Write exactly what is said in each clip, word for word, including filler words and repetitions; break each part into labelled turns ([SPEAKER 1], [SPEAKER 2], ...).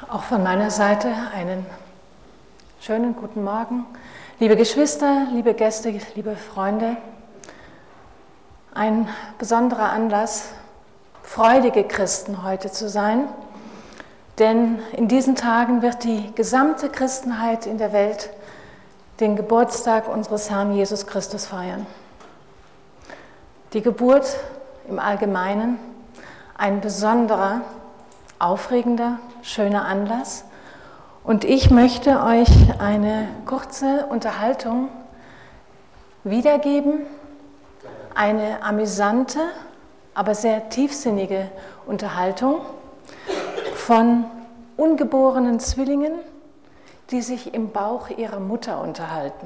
[SPEAKER 1] Auch von meiner Seite einen schönen guten Morgen. Liebe Geschwister, liebe Gäste, liebe Freunde, ein besonderer Anlass, freudige Christen heute zu sein, denn in diesen Tagen wird die gesamte Christenheit in der Welt den Geburtstag unseres Herrn Jesus Christus feiern. Die Geburt im Allgemeinen, ein besonderer, aufregender, schöner Anlass. Und ich möchte euch eine kurze Unterhaltung wiedergeben, eine amüsante, aber sehr tiefsinnige Unterhaltung von ungeborenen Zwillingen, die sich im Bauch ihrer Mutter unterhalten.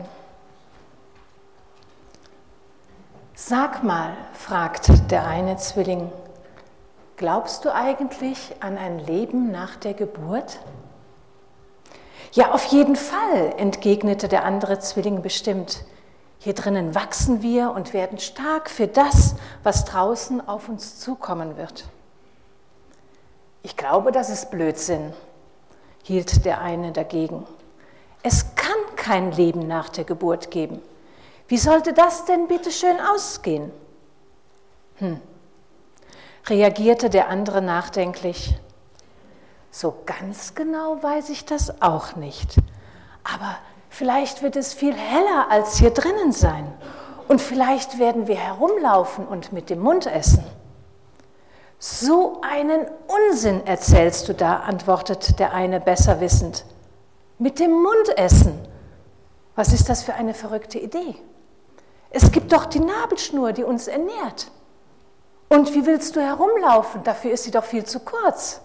[SPEAKER 1] Sag mal, fragt der eine Zwilling, glaubst du eigentlich an ein Leben nach der Geburt? Ja, auf jeden Fall, entgegnete der andere Zwilling bestimmt. Hier drinnen wachsen wir und werden stark für das, was draußen auf uns zukommen wird. Ich glaube, das ist Blödsinn, hielt der eine dagegen. Es kann kein Leben nach der Geburt geben. Wie sollte das denn bitte schön ausgehen? Hm. Reagierte der andere nachdenklich. So ganz genau weiß ich das auch nicht. Aber vielleicht wird es viel heller als hier drinnen sein. Und vielleicht werden wir herumlaufen und mit dem Mund essen. So einen Unsinn erzählst du da, antwortet der eine besser wissend. Mit dem Mund essen? Was ist das für eine verrückte Idee? Es gibt doch die Nabelschnur, die uns ernährt. Und wie willst du herumlaufen? Dafür ist sie doch viel zu kurz.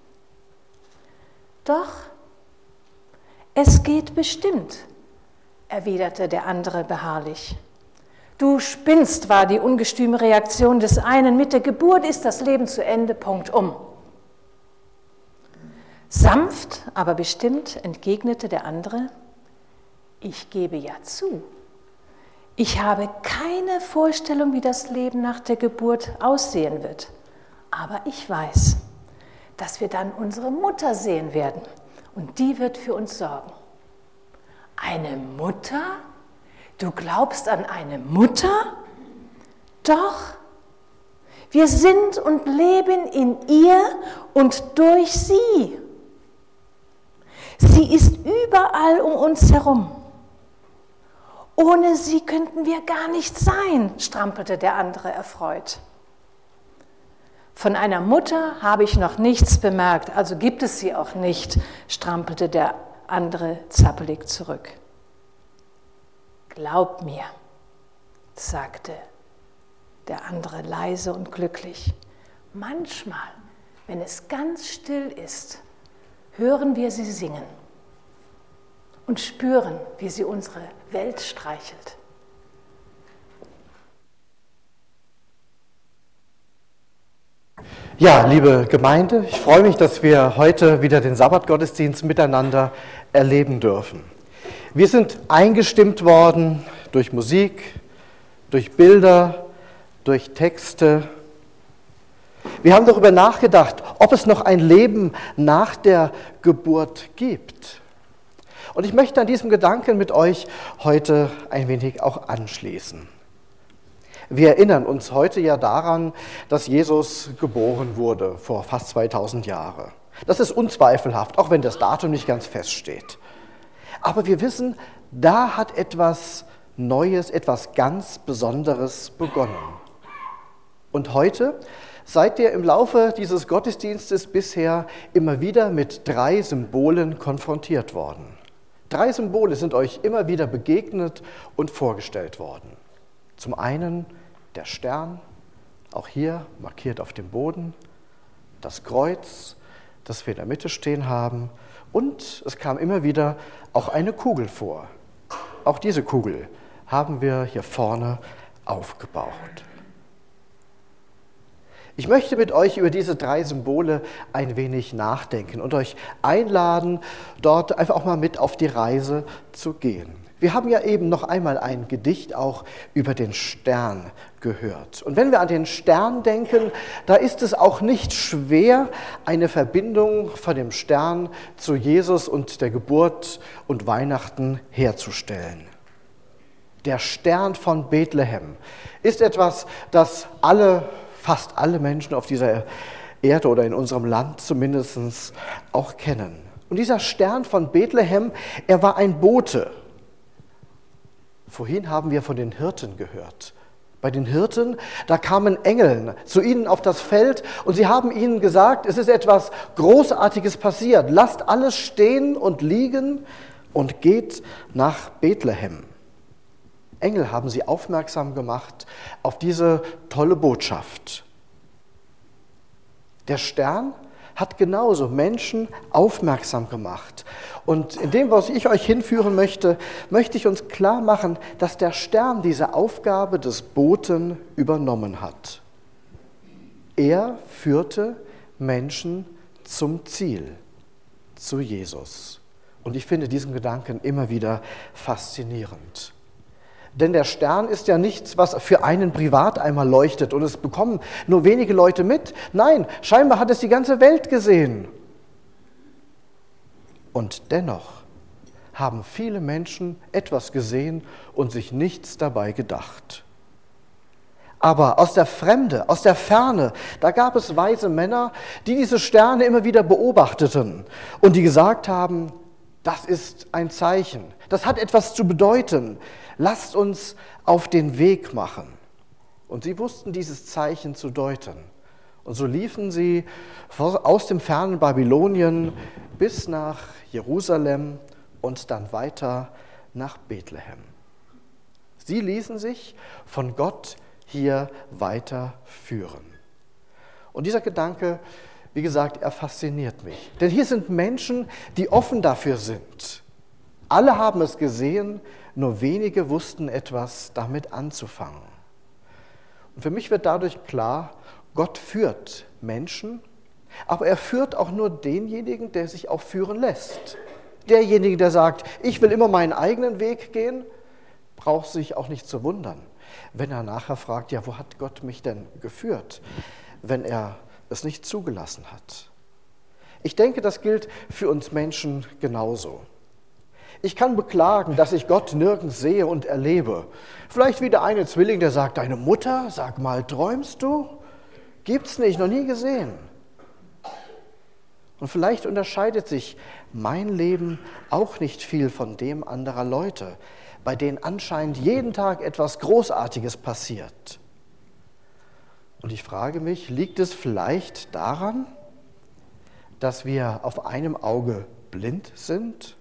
[SPEAKER 1] Doch, es geht bestimmt, erwiderte der andere beharrlich. Du spinnst, war die ungestüme Reaktion des einen. Mit der Geburt ist das Leben zu Ende, Punkt um. Sanft, aber bestimmt entgegnete der andere. Ich gebe ja zu. Ich habe keine Vorstellung, wie das Leben nach der Geburt aussehen wird. Aber ich weiß, dass wir dann unsere Mutter sehen werden und die wird für uns sorgen. Eine Mutter? Du glaubst an eine Mutter? Doch, wir sind und leben in ihr und durch sie. Sie ist überall um uns herum. Ohne sie könnten wir gar nicht sein, strampelte der andere erfreut. Von einer Mutter habe ich noch nichts bemerkt, also gibt es sie auch nicht, strampelte der andere zappelig zurück. Glaub mir, sagte der andere leise und glücklich, manchmal, wenn es ganz still ist, hören wir sie singen und spüren, wie sie unsere Welt streichelt.
[SPEAKER 2] Ja, liebe Gemeinde, ich freue mich, dass wir heute wieder den Sabbatgottesdienst miteinander erleben dürfen. Wir sind eingestimmt worden durch Musik, durch Bilder, durch Texte. Wir haben darüber nachgedacht, ob es noch ein Leben nach der Geburt gibt. Und ich möchte an diesem Gedanken mit euch heute ein wenig auch anschließen. Wir erinnern uns heute ja daran, dass Jesus geboren wurde vor fast zweitausend Jahren. Das ist unzweifelhaft, auch wenn das Datum nicht ganz feststeht. Aber wir wissen, da hat etwas Neues, etwas ganz Besonderes begonnen. Und heute seid ihr im Laufe dieses Gottesdienstes bisher immer wieder mit drei Symbolen konfrontiert worden. Drei Symbole sind euch immer wieder begegnet und vorgestellt worden. Zum einen der Stern, auch hier markiert auf dem Boden, das Kreuz, das wir in der Mitte stehen haben, und es kam immer wieder auch eine Kugel vor. Auch diese Kugel haben wir hier vorne aufgebaut. Ich möchte mit euch über diese drei Symbole ein wenig nachdenken und euch einladen, dort einfach auch mal mit auf die Reise zu gehen. Wir haben ja eben noch einmal ein Gedicht auch über den Stern gehört. Und wenn wir an den Stern denken, da ist es auch nicht schwer, eine Verbindung von dem Stern zu Jesus und der Geburt und Weihnachten herzustellen. Der Stern von Bethlehem ist etwas, das alle, fast alle Menschen auf dieser Erde oder in unserem Land zumindest auch kennen. Und dieser Stern von Bethlehem, er war ein Bote. Vorhin haben wir von den Hirten gehört. Bei den Hirten, da kamen Engel zu ihnen auf das Feld und sie haben ihnen gesagt, es ist etwas Großartiges passiert. Lasst alles stehen und liegen und geht nach Bethlehem. Engel haben sie aufmerksam gemacht auf diese tolle Botschaft. Der Stern hat genauso Menschen aufmerksam gemacht. Und in dem, was ich euch hinführen möchte, möchte ich uns klar machen, dass der Stern diese Aufgabe des Boten übernommen hat. Er führte Menschen zum Ziel, zu Jesus. Und ich finde diesen Gedanken immer wieder faszinierend. Denn der Stern ist ja nichts, was für einen privat einmal leuchtet und es bekommen nur wenige Leute mit. Nein, scheinbar hat es die ganze Welt gesehen. Und dennoch haben viele Menschen etwas gesehen und sich nichts dabei gedacht. Aber aus der Fremde, aus der Ferne, da gab es weise Männer, die diese Sterne immer wieder beobachteten und die gesagt haben, das ist ein Zeichen, das hat etwas zu bedeuten. Lasst uns auf den Weg machen. Und sie wussten dieses Zeichen zu deuten. Und so liefen sie aus dem fernen Babylonien bis nach Jerusalem und dann weiter nach Bethlehem. Sie ließen sich von Gott hier weiter führen. Und dieser Gedanke, wie gesagt, er fasziniert mich. Denn hier sind Menschen, die offen dafür sind. Alle haben es gesehen, nur wenige wussten etwas damit anzufangen. Und für mich wird dadurch klar, Gott führt Menschen, aber er führt auch nur denjenigen, der sich auch führen lässt. Derjenige, der sagt, ich will immer meinen eigenen Weg gehen, braucht sich auch nicht zu wundern, wenn er nachher fragt, ja, wo hat Gott mich denn geführt, wenn er es nicht zugelassen hat. Ich denke, das gilt für uns Menschen genauso. Ich kann beklagen, dass ich Gott nirgends sehe und erlebe. Vielleicht wie der eine Zwilling, der sagt, deine Mutter, sag mal, träumst du? Gibt's nicht, noch nie gesehen. Und vielleicht unterscheidet sich mein Leben auch nicht viel von dem anderer Leute, bei denen anscheinend jeden Tag etwas Großartiges passiert. Und ich frage mich, liegt es vielleicht daran, dass wir auf einem Auge blind sind?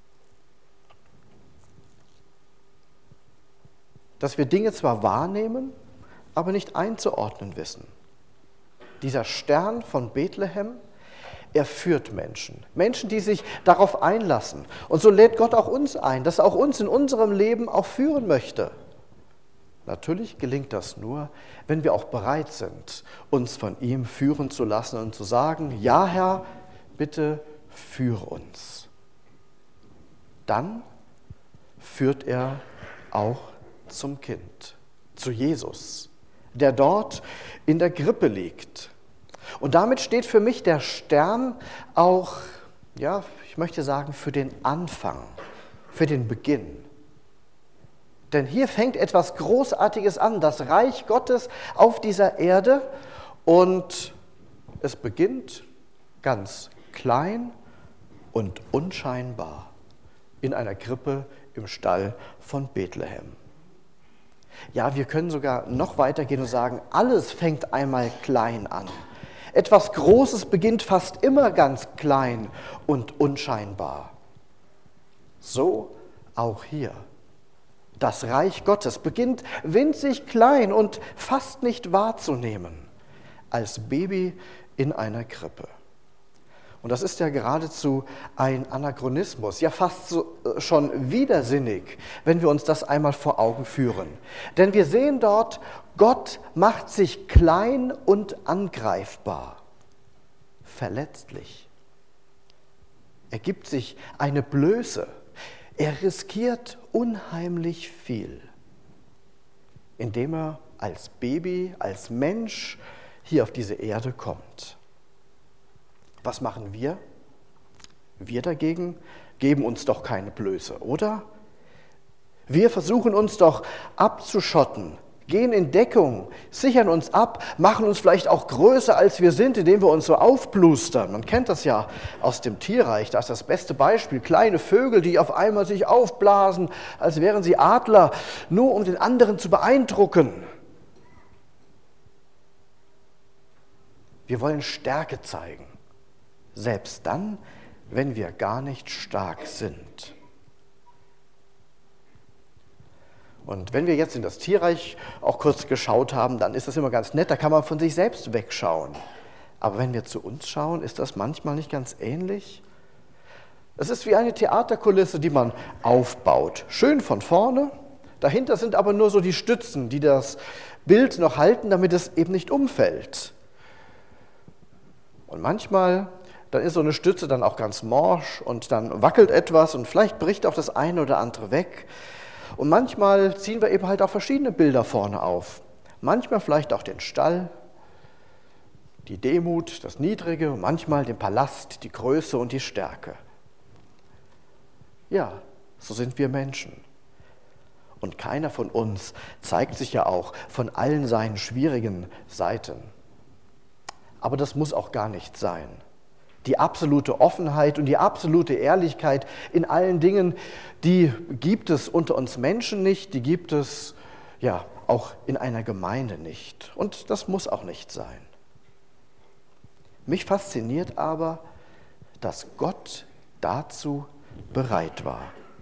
[SPEAKER 2] Dass wir Dinge zwar wahrnehmen, aber nicht einzuordnen wissen. Dieser Stern von Bethlehem, er führt Menschen. Menschen, die sich darauf einlassen. Und so lädt Gott auch uns ein, dass er auch uns in unserem Leben auch führen möchte. Natürlich gelingt das nur, wenn wir auch bereit sind, uns von ihm führen zu lassen und zu sagen, ja Herr, bitte führe uns. Dann führt er auch zum Kind, zu Jesus, der dort in der Krippe liegt. Und damit steht für mich der Stern auch, ja, ich möchte sagen, für den Anfang, für den Beginn. Denn hier fängt etwas Großartiges an, das Reich Gottes auf dieser Erde, und es beginnt ganz klein und unscheinbar in einer Krippe im Stall von Bethlehem. Ja, wir können sogar noch weitergehen und sagen, alles fängt einmal klein an. Etwas Großes beginnt fast immer ganz klein und unscheinbar. So auch hier. Das Reich Gottes beginnt winzig klein und fast nicht wahrzunehmen, als Baby in einer Krippe. Und das ist ja geradezu ein Anachronismus, ja fast so, äh, schon widersinnig, wenn wir uns das einmal vor Augen führen. Denn wir sehen dort, Gott macht sich klein und angreifbar, verletzlich. Er gibt sich eine Blöße, er riskiert unheimlich viel, indem er als Baby, als Mensch hier auf diese Erde kommt. Was machen wir? Wir dagegen geben uns doch keine Blöße, oder? Wir versuchen uns doch abzuschotten, gehen in Deckung, sichern uns ab, machen uns vielleicht auch größer, als wir sind, indem wir uns so aufblustern. Man kennt das ja aus dem Tierreich, das ist das beste Beispiel. Kleine Vögel, die auf einmal sich aufblasen, als wären sie Adler, nur um den anderen zu beeindrucken. Wir wollen Stärke zeigen, selbst dann, wenn wir gar nicht stark sind. Und wenn wir jetzt in das Tierreich auch kurz geschaut haben, dann ist das immer ganz nett, da kann man von sich selbst wegschauen. Aber wenn wir zu uns schauen, ist das manchmal nicht ganz ähnlich? Es ist wie eine Theaterkulisse, die man aufbaut. Schön von vorne, dahinter sind aber nur so die Stützen, die das Bild noch halten, damit es eben nicht umfällt. Und manchmal, dann ist so eine Stütze dann auch ganz morsch und dann wackelt etwas und vielleicht bricht auch das eine oder andere weg. Und manchmal ziehen wir eben halt auch verschiedene Bilder vorne auf. Manchmal vielleicht auch den Stall, die Demut, das Niedrige, und manchmal den Palast, die Größe und die Stärke. Ja, so sind wir Menschen. Und keiner von uns zeigt sich ja auch von allen seinen schwierigen Seiten. Aber das muss auch gar nicht sein. Die absolute Offenheit und die absolute Ehrlichkeit in allen Dingen, die gibt es unter uns Menschen nicht, die gibt es ja auch in einer Gemeinde nicht. Und das muss auch nicht sein. Mich fasziniert aber, dass Gott dazu bereit war.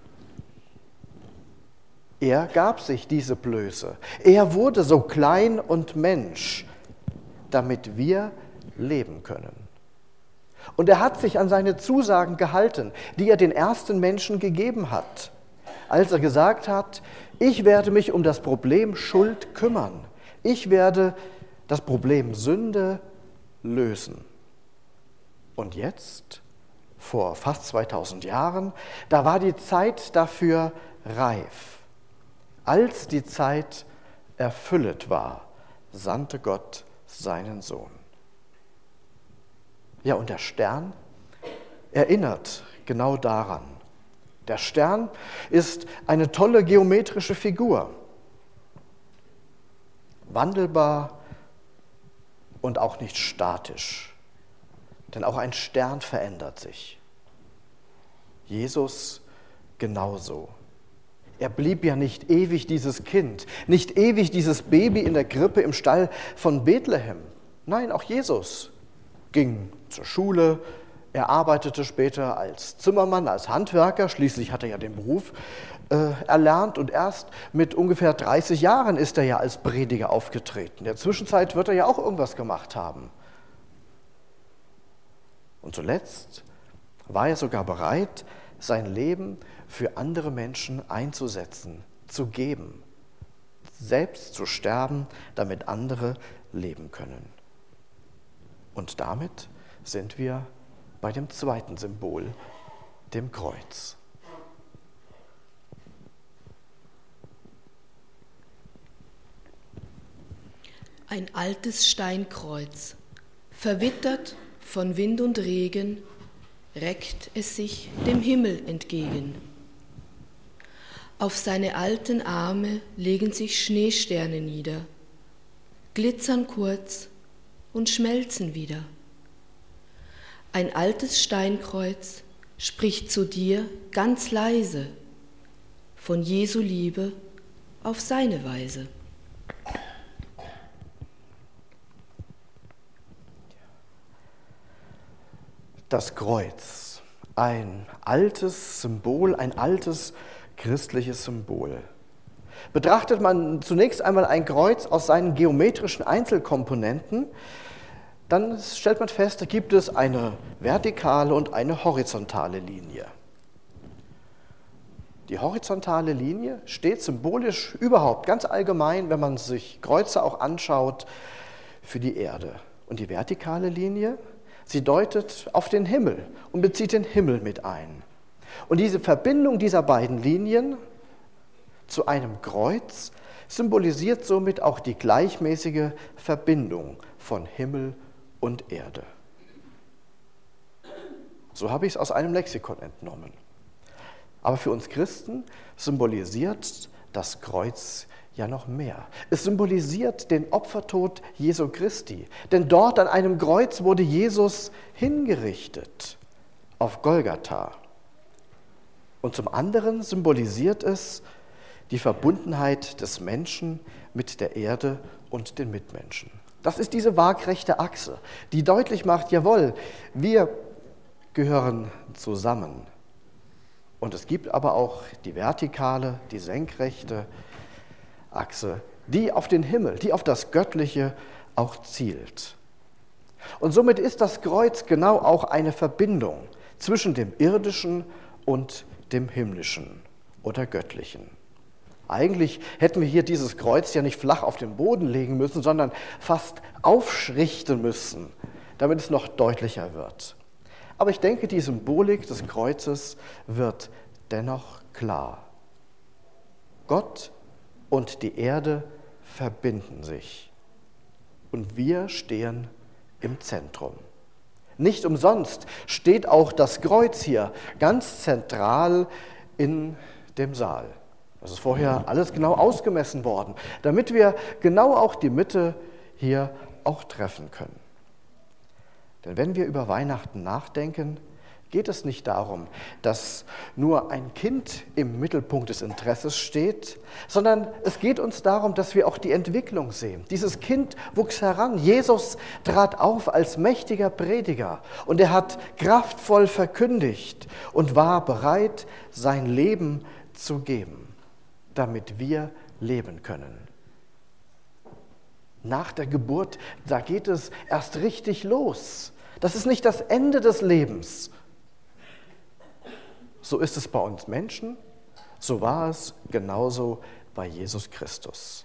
[SPEAKER 2] Er gab sich diese Blöße. Er wurde so klein und Mensch, damit wir leben können. Und er hat sich an seine Zusagen gehalten, die er den ersten Menschen gegeben hat, als er gesagt hat, ich werde mich um das Problem Schuld kümmern. Ich werde das Problem Sünde lösen. Und jetzt, vor fast zweitausend Jahren, da war die Zeit dafür reif. Als die Zeit erfüllet war, sandte Gott seinen Sohn. Ja, und der Stern erinnert genau daran. Der Stern ist eine tolle geometrische Figur, wandelbar und auch nicht statisch, denn auch ein Stern verändert sich. Jesus genauso. Er blieb ja nicht ewig dieses Kind, nicht ewig dieses Baby in der Krippe im Stall von Bethlehem. Nein, auch Jesus ging zur Schule, er arbeitete später als Zimmermann, als Handwerker, schließlich hat er ja den Beruf äh, erlernt und erst mit ungefähr dreißig Jahren ist er ja als Prediger aufgetreten. In der Zwischenzeit wird er ja auch irgendwas gemacht haben. Und zuletzt war er sogar bereit, sein Leben für andere Menschen einzusetzen, zu geben, selbst zu sterben, damit andere leben können. Und damit sind wir bei dem zweiten Symbol, dem Kreuz.
[SPEAKER 3] Ein altes Steinkreuz, verwittert von Wind und Regen, reckt es sich dem Himmel entgegen. Auf seine alten Arme legen sich Schneesterne nieder, glitzern kurz und schmelzen wieder. Ein altes Steinkreuz spricht zu dir ganz leise von Jesu Liebe auf seine Weise.
[SPEAKER 2] Das Kreuz, ein altes Symbol, ein altes christliches Symbol. Betrachtet man zunächst einmal ein Kreuz aus seinen geometrischen Einzelkomponenten, dann stellt man fest, da gibt es eine vertikale und eine horizontale Linie. Die horizontale Linie steht symbolisch überhaupt, ganz allgemein, wenn man sich Kreuze auch anschaut, für die Erde. Und die vertikale Linie, sie deutet auf den Himmel und bezieht den Himmel mit ein. Und diese Verbindung dieser beiden Linien zu einem Kreuz symbolisiert somit auch die gleichmäßige Verbindung von Himmel und Erde. So habe ich es aus einem Lexikon entnommen. Aber für uns Christen symbolisiert das Kreuz ja noch mehr. Es symbolisiert den Opfertod Jesu Christi. Denn dort an einem Kreuz wurde Jesus hingerichtet, auf Golgatha. Und zum anderen symbolisiert es die Verbundenheit des Menschen mit der Erde und den Mitmenschen. Das ist diese waagrechte Achse, die deutlich macht, jawohl, wir gehören zusammen. Und es gibt aber auch die vertikale, die senkrechte Achse, die auf den Himmel, die auf das Göttliche auch zielt. Und somit ist das Kreuz genau auch eine Verbindung zwischen dem Irdischen und dem Himmlischen oder Göttlichen. Eigentlich hätten wir hier dieses Kreuz ja nicht flach auf den Boden legen müssen, sondern fast aufschrichten müssen, damit es noch deutlicher wird. Aber ich denke, die Symbolik des Kreuzes wird dennoch klar. Gott und die Erde verbinden sich und wir stehen im Zentrum. Nicht umsonst steht auch das Kreuz hier ganz zentral in dem Saal. Das ist vorher alles genau ausgemessen worden, damit wir genau auch die Mitte hier auch treffen können. Denn wenn wir über Weihnachten nachdenken, geht es nicht darum, dass nur ein Kind im Mittelpunkt des Interesses steht, sondern es geht uns darum, dass wir auch die Entwicklung sehen. Dieses Kind wuchs heran. Jesus trat auf als mächtiger Prediger und er hat kraftvoll verkündigt und war bereit, sein Leben zu geben, damit wir leben können. Nach der Geburt, da geht es erst richtig los. Das ist nicht das Ende des Lebens. So ist es bei uns Menschen, so war es genauso bei Jesus Christus.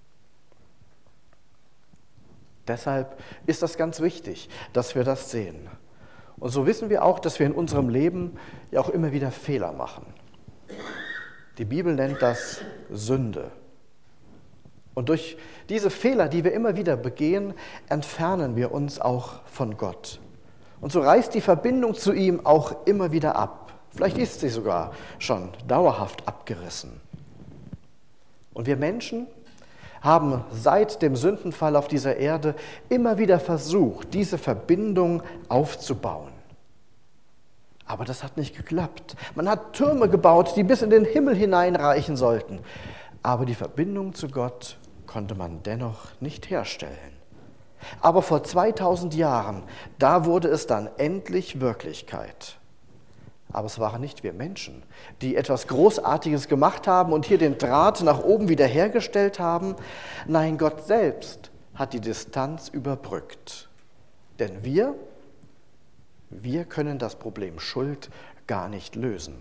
[SPEAKER 2] Deshalb ist das ganz wichtig, dass wir das sehen. Und so wissen wir auch, dass wir in unserem Leben ja auch immer wieder Fehler machen. Die Bibel nennt das Sünde. Und durch diese Fehler, die wir immer wieder begehen, entfernen wir uns auch von Gott. Und so reißt die Verbindung zu ihm auch immer wieder ab. Vielleicht ist sie sogar schon dauerhaft abgerissen. Und wir Menschen haben seit dem Sündenfall auf dieser Erde immer wieder versucht, diese Verbindung aufzubauen. Aber das hat nicht geklappt. Man hat Türme gebaut, die bis in den Himmel hineinreichen sollten. Aber die Verbindung zu Gott konnte man dennoch nicht herstellen. Aber vor zweitausend Jahren, da wurde es dann endlich Wirklichkeit. Aber es waren nicht wir Menschen, die etwas Großartiges gemacht haben und hier den Draht nach oben wiederhergestellt haben. Nein, Gott selbst hat die Distanz überbrückt. Denn wir, wir können das Problem Schuld gar nicht lösen.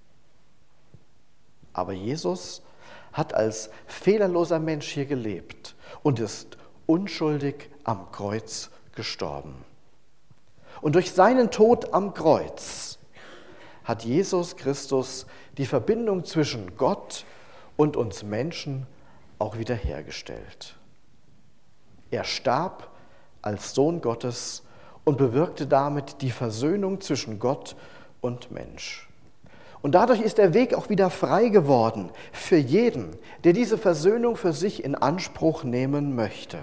[SPEAKER 2] Aber Jesus hat als fehlerloser Mensch hier gelebt und ist unschuldig am Kreuz gestorben. Und durch seinen Tod am Kreuz hat Jesus Christus die Verbindung zwischen Gott und uns Menschen auch wiederhergestellt. Er starb als Sohn Gottes und bewirkte damit die Versöhnung zwischen Gott und Mensch. Und dadurch ist der Weg auch wieder frei geworden für jeden, der diese Versöhnung für sich in Anspruch nehmen möchte.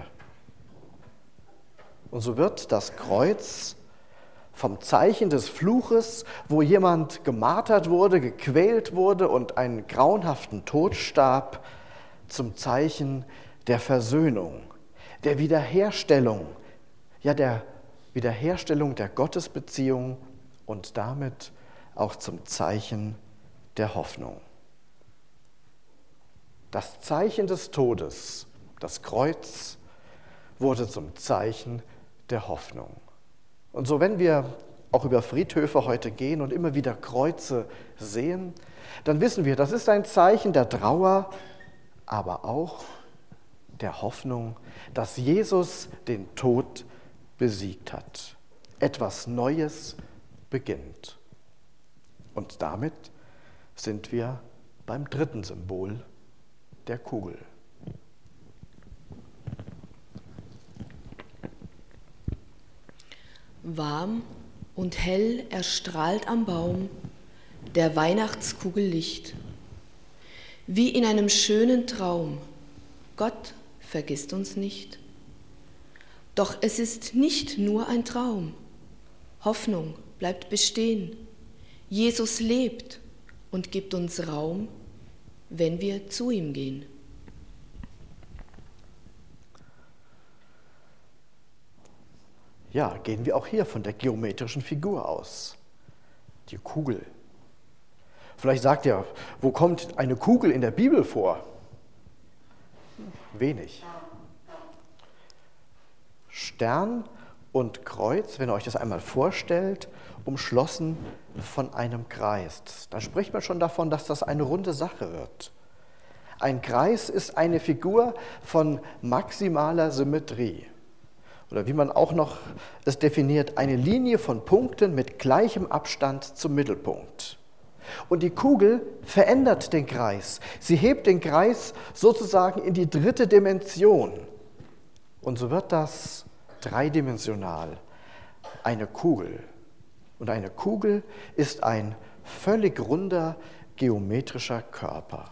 [SPEAKER 2] Und so wird das Kreuz vom Zeichen des Fluches, wo jemand gemartert wurde, gequält wurde und einen grauenhaften Tod starb, zum Zeichen der Versöhnung, der Wiederherstellung, ja der Wiederherstellung der Gottesbeziehung und damit auch zum Zeichen der Hoffnung. Das Zeichen des Todes, das Kreuz, wurde zum Zeichen der Hoffnung. Und so, wenn wir auch über Friedhöfe heute gehen und immer wieder Kreuze sehen, dann wissen wir, das ist ein Zeichen der Trauer, aber auch der Hoffnung, dass Jesus den Tod besiegt hat. Etwas Neues beginnt. Und damit sind wir beim dritten Symbol, der Kugel.
[SPEAKER 3] Warm und hell erstrahlt am Baum der Weihnachtskugel Licht. Wie in einem schönen Traum, Gott vergisst uns nicht. Doch es ist nicht nur ein Traum. Hoffnung bleibt bestehen. Jesus lebt und gibt uns Raum, wenn wir zu ihm gehen.
[SPEAKER 2] Ja, gehen wir auch hier von der geometrischen Figur aus. Die Kugel. Vielleicht sagt ihr, wo kommt eine Kugel in der Bibel vor? Wenig. Stern und Kreuz, wenn ihr euch das einmal vorstellt, umschlossen von einem Kreis. Dann spricht man schon davon, dass das eine runde Sache wird. Ein Kreis ist eine Figur von maximaler Symmetrie. Oder wie man auch noch es definiert, eine Linie von Punkten mit gleichem Abstand zum Mittelpunkt. Und die Kugel verändert den Kreis. Sie hebt den Kreis sozusagen in die dritte Dimension. Und so wird das dreidimensional. Eine Kugel. Und eine Kugel ist ein völlig runder geometrischer Körper.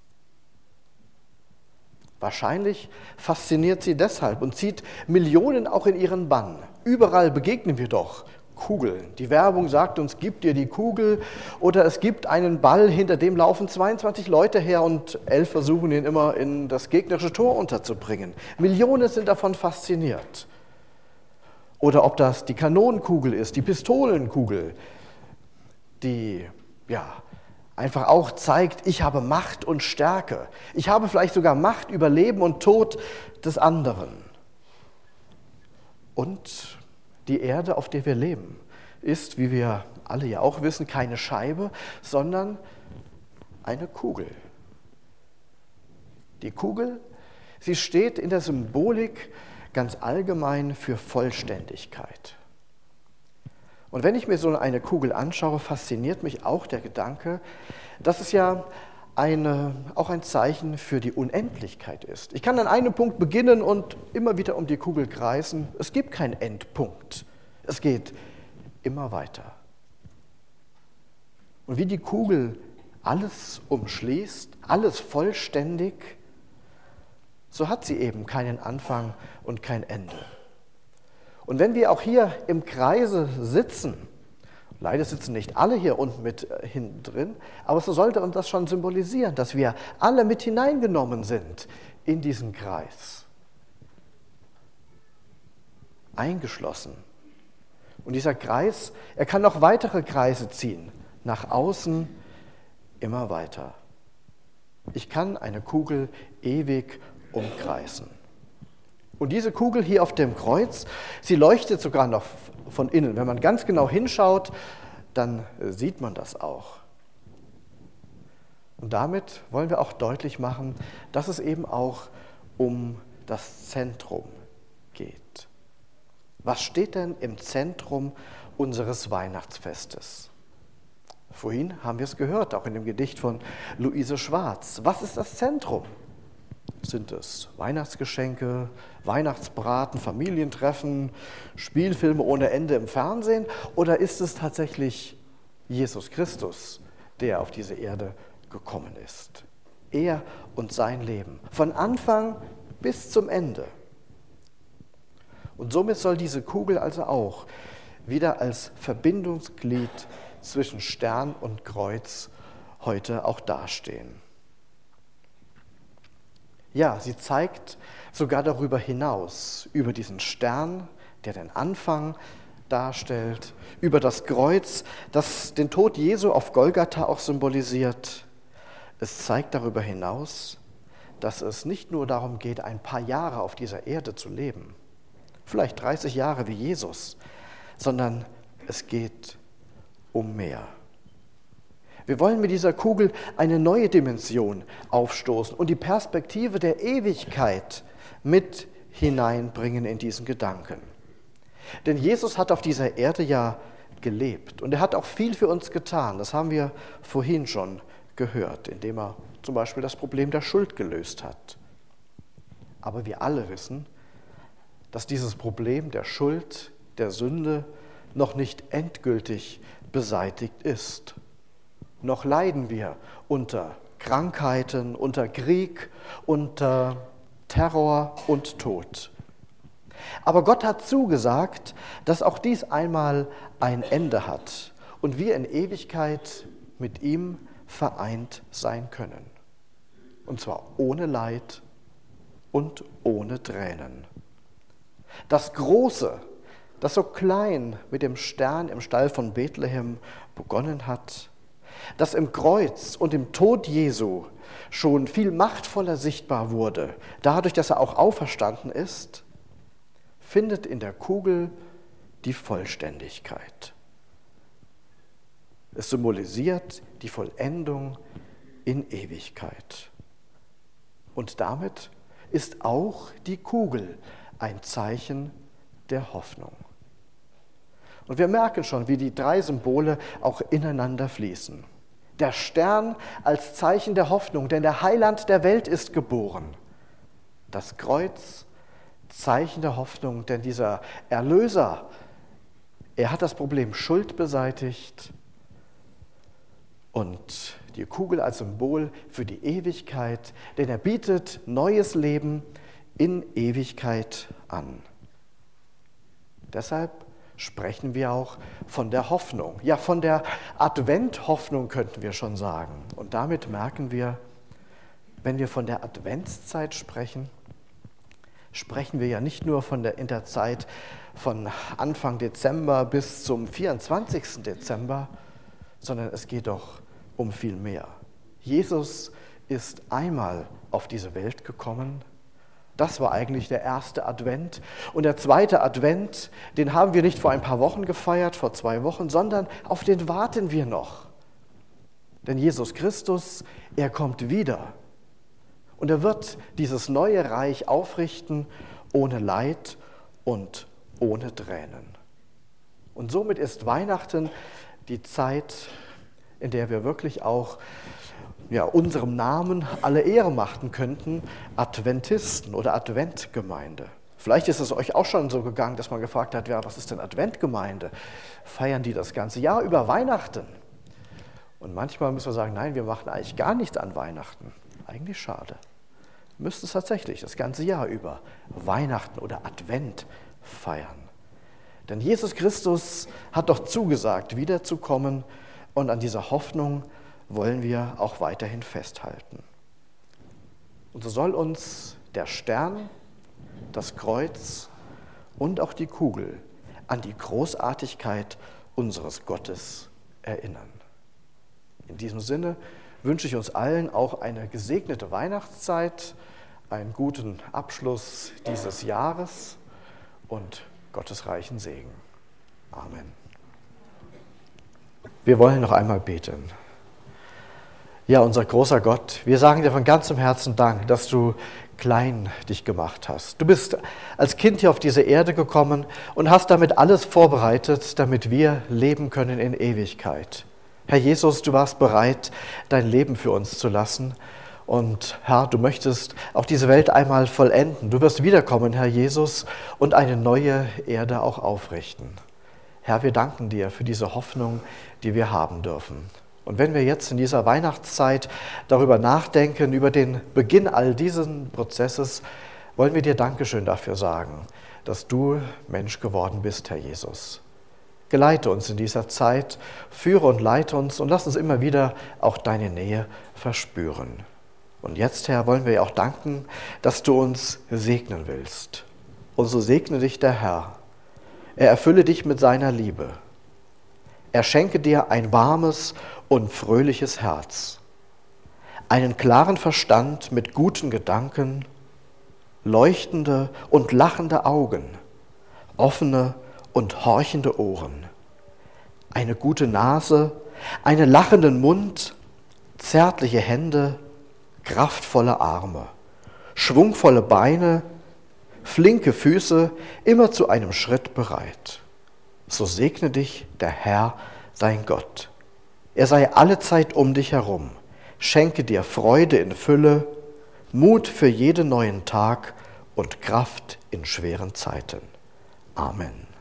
[SPEAKER 2] Wahrscheinlich fasziniert sie deshalb und zieht Millionen auch in ihren Bann. Überall begegnen wir doch Kugeln. Die Werbung sagt uns, gib dir die Kugel, oder es gibt einen Ball, hinter dem laufen zweiundzwanzig Leute her und elf versuchen ihn immer in das gegnerische Tor unterzubringen. Millionen sind davon fasziniert. Oder ob das die Kanonenkugel ist, die Pistolenkugel, die ja einfach auch zeigt, ich habe Macht und Stärke. Ich habe vielleicht sogar Macht über Leben und Tod des anderen. Und die Erde, auf der wir leben, ist, wie wir alle ja auch wissen, keine Scheibe, sondern eine Kugel. Die Kugel, sie steht in der Symbolik ganz allgemein für Vollständigkeit. Und wenn ich mir so eine Kugel anschaue, fasziniert mich auch der Gedanke, dass es ja eine, auch ein Zeichen für die Unendlichkeit ist. Ich kann an einem Punkt beginnen und immer wieder um die Kugel kreisen. Es gibt keinen Endpunkt. Es geht immer weiter. Und wie die Kugel alles umschließt, alles vollständig, so hat sie eben keinen Anfang und kein Ende. Und wenn wir auch hier im Kreise sitzen, leider sitzen nicht alle hier unten mit hinten drin, aber so sollte uns das schon symbolisieren, dass wir alle mit hineingenommen sind in diesen Kreis. Eingeschlossen. Und dieser Kreis, er kann noch weitere Kreise ziehen, nach außen immer weiter. Ich kann eine Kugel ewig umkreisen. Und diese Kugel hier auf dem Kreuz, sie leuchtet sogar noch von innen. Wenn man ganz genau hinschaut, dann sieht man das auch. Und damit wollen wir auch deutlich machen, dass es eben auch um das Zentrum geht. Was steht denn im Zentrum unseres Weihnachtsfestes? Vorhin haben wir es gehört, auch in dem Gedicht von Luise Schwarz. Was ist das Zentrum? Sind es Weihnachtsgeschenke, Weihnachtsbraten, Familientreffen, Spielfilme ohne Ende im Fernsehen? Oder ist es tatsächlich Jesus Christus, der auf diese Erde gekommen ist? Er und sein Leben, von Anfang bis zum Ende. Und somit soll diese Kugel also auch wieder als Verbindungsglied zwischen Stern und Kreuz heute auch dastehen. Ja, sie zeigt sogar darüber hinaus, über diesen Stern, der den Anfang darstellt, über das Kreuz, das den Tod Jesu auf Golgatha auch symbolisiert. Es zeigt darüber hinaus, dass es nicht nur darum geht, ein paar Jahre auf dieser Erde zu leben, vielleicht dreißig Jahre wie Jesus, sondern es geht um mehr. Wir wollen mit dieser Kugel eine neue Dimension aufstoßen und die Perspektive der Ewigkeit mit hineinbringen in diesen Gedanken. Denn Jesus hat auf dieser Erde ja gelebt und er hat auch viel für uns getan. Das haben wir vorhin schon gehört, indem er zum Beispiel das Problem der Schuld gelöst hat. Aber wir alle wissen, dass dieses Problem der Schuld, der Sünde noch nicht endgültig beseitigt ist. Noch leiden wir unter Krankheiten, unter Krieg, unter Terror und Tod. Aber Gott hat zugesagt, dass auch dies einmal ein Ende hat und wir in Ewigkeit mit ihm vereint sein können. Und zwar ohne Leid und ohne Tränen. Das Große, das so klein mit dem Stern im Stall von Bethlehem begonnen hat, das im Kreuz und im Tod Jesu schon viel machtvoller sichtbar wurde, dadurch, dass er auch auferstanden ist, findet in der Kugel die Vollständigkeit. Es symbolisiert die Vollendung in Ewigkeit. Und damit ist auch die Kugel ein Zeichen der Hoffnung. Und wir merken schon, wie die drei Symbole auch ineinander fließen. Der Stern als Zeichen der Hoffnung, denn der Heiland der Welt ist geboren. Das Kreuz, Zeichen der Hoffnung, denn dieser Erlöser, er hat das Problem Schuld beseitigt. Und die Kugel als Symbol für die Ewigkeit, denn er bietet neues Leben in Ewigkeit an. Deshalb sprechen wir auch von der Hoffnung, ja von der Adventhoffnung könnten wir schon sagen. Und damit merken wir, wenn wir von der Adventszeit sprechen, sprechen wir ja nicht nur von der, in der Zeit von Anfang Dezember bis zum vierundzwanzigsten Dezember, sondern es geht doch um viel mehr. Jesus ist einmal auf diese Welt gekommen. Das war eigentlich der erste Advent. Und der zweite Advent, den haben wir nicht vor ein paar Wochen gefeiert, vor zwei Wochen, sondern auf den warten wir noch. Denn Jesus Christus, er kommt wieder. Und er wird dieses neue Reich aufrichten, ohne Leid und ohne Tränen. Und somit ist Weihnachten die Zeit, in der wir wirklich auch ja, unserem Namen alle Ehre machen könnten, Adventisten oder Adventgemeinde. Vielleicht ist es euch auch schon so gegangen, dass man gefragt hat, ja, was ist denn Adventgemeinde? Feiern die das ganze Jahr über Weihnachten? Und manchmal müssen wir sagen, nein, wir machen eigentlich gar nichts an Weihnachten. Eigentlich schade. Müsste es tatsächlich das ganze Jahr über Weihnachten oder Advent feiern. Denn Jesus Christus hat doch zugesagt, wiederzukommen, und an dieser Hoffnung wollen wir auch weiterhin festhalten. Und so soll uns der Stern, das Kreuz und auch die Kugel an die Großartigkeit unseres Gottes erinnern. In diesem Sinne wünsche ich uns allen auch eine gesegnete Weihnachtszeit, einen guten Abschluss dieses Jahres und Gottes reichen Segen. Amen. Wir wollen noch einmal beten. Ja, unser großer Gott, wir sagen dir von ganzem Herzen Dank, dass du klein dich gemacht hast. Du bist als Kind hier auf diese Erde gekommen und hast damit alles vorbereitet, damit wir leben können in Ewigkeit. Herr Jesus, du warst bereit, dein Leben für uns zu lassen. Und Herr, du möchtest auch diese Welt einmal vollenden. Du wirst wiederkommen, Herr Jesus, und eine neue Erde auch aufrichten. Herr, wir danken dir für diese Hoffnung, die wir haben dürfen. Und wenn wir jetzt in dieser Weihnachtszeit darüber nachdenken, über den Beginn all dieses Prozesses, wollen wir dir Dankeschön dafür sagen, dass du Mensch geworden bist, Herr Jesus. Geleite uns in dieser Zeit, führe und leite uns und lass uns immer wieder auch deine Nähe verspüren. Und jetzt, Herr, wollen wir dir auch danken, dass du uns segnen willst. Und so segne dich der Herr. Er erfülle dich mit seiner Liebe. Er schenke dir ein warmes und fröhliches Herz, einen klaren Verstand mit guten Gedanken, leuchtende und lachende Augen offene und horchende Ohren, eine gute Nase, einen lachenden Mund, zärtliche Hände, kraftvolle Arme, schwungvolle Beine, flinke Füße, immer zu einem Schritt bereit. So segne dich der Herr, dein Gott. Er sei allezeit um dich herum, schenke dir Freude in Fülle, Mut für jeden neuen Tag und Kraft in schweren Zeiten. Amen.